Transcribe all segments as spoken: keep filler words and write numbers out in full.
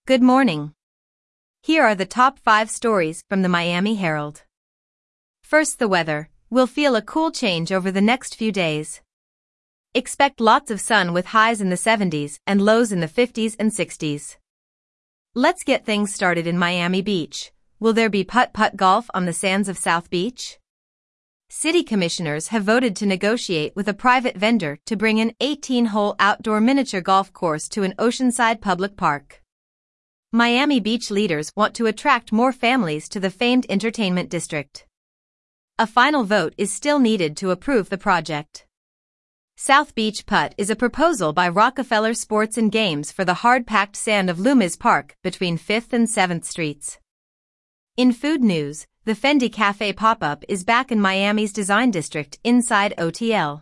Good morning. Here are the top five stories from the Miami Herald. First, the weather. We'll feel a cool change over the next few days. Expect lots of sun with highs in the seventies and lows in the fifties and sixties. Let's get things started in Miami Beach. Will there be putt-putt golf on the sands of South Beach? City commissioners have voted to negotiate with a private vendor to bring an eighteen-hole outdoor miniature golf course to an oceanside public park. Miami Beach leaders want to attract more families to the famed entertainment district. A final vote is still needed to approve the project. South Beach Putt is a proposal by Rockefeller Sports and Games for the hard-packed sand of Loomis Park between fifth and seventh Streets. In food news, the Fendi Cafe pop-up is back in Miami's design district inside O T L.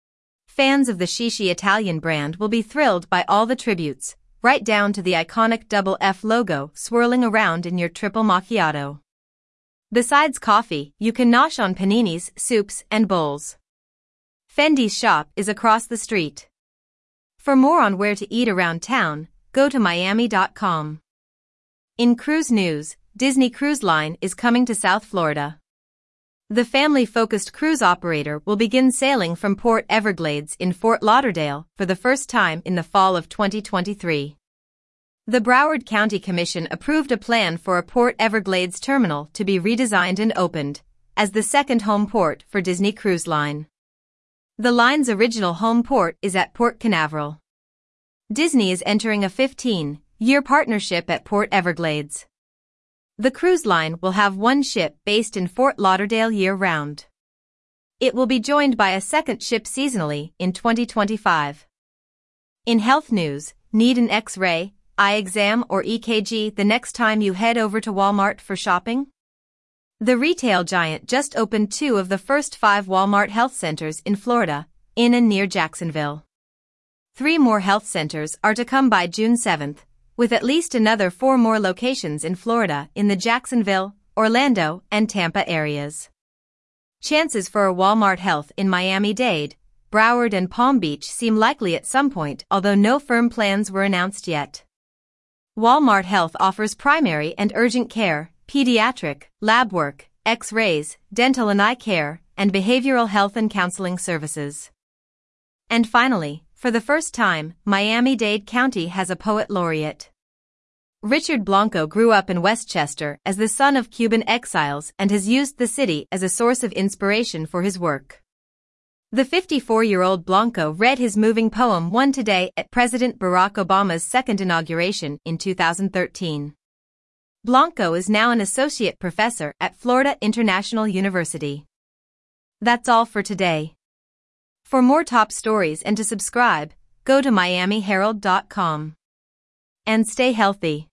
Fans of the Shishi Italian brand will be thrilled by all the tributes, right down to the iconic double F logo swirling around in your triple macchiato. Besides coffee, you can nosh on paninis, soups, and bowls. Fendi's shop is across the street. For more on where to eat around town, go to miami dot com. In cruise news, Disney Cruise Line is coming to South Florida. The family-focused cruise operator will begin sailing from Port Everglades in Fort Lauderdale for the first time in the fall of twenty twenty-three. The Broward County Commission approved a plan for a Port Everglades terminal to be redesigned and opened as the second home port for Disney Cruise Line. The line's original home port is at Port Canaveral. Disney is entering a fifteen-year partnership at Port Everglades. The cruise line will have one ship based in Fort Lauderdale year-round. It will be joined by a second ship seasonally in twenty twenty-five. In health news, need an X-ray, eye exam or E K G the next time you head over to Walmart for shopping? The retail giant just opened two of the first five Walmart health centers in Florida, in and near Jacksonville. Three more health centers are to come by June seventh, with at least another four more locations in Florida in the Jacksonville, Orlando, and Tampa areas. Chances for a Walmart Health in Miami-Dade, Broward and Palm Beach seem likely at some point, although no firm plans were announced yet. Walmart Health offers primary and urgent care, pediatric, lab work, X-rays, dental and eye care, and behavioral health and counseling services. And finally, for the first time, Miami-Dade County has a poet laureate. Richard Blanco grew up in Westchester as the son of Cuban exiles and has used the city as a source of inspiration for his work. The fifty-four-year-old Blanco read his moving poem One Today at President Barack Obama's second inauguration in two thousand thirteen. Blanco is now an associate professor at Florida International University. That's all for today. For more top stories and to subscribe, go to miami herald dot com. And stay healthy.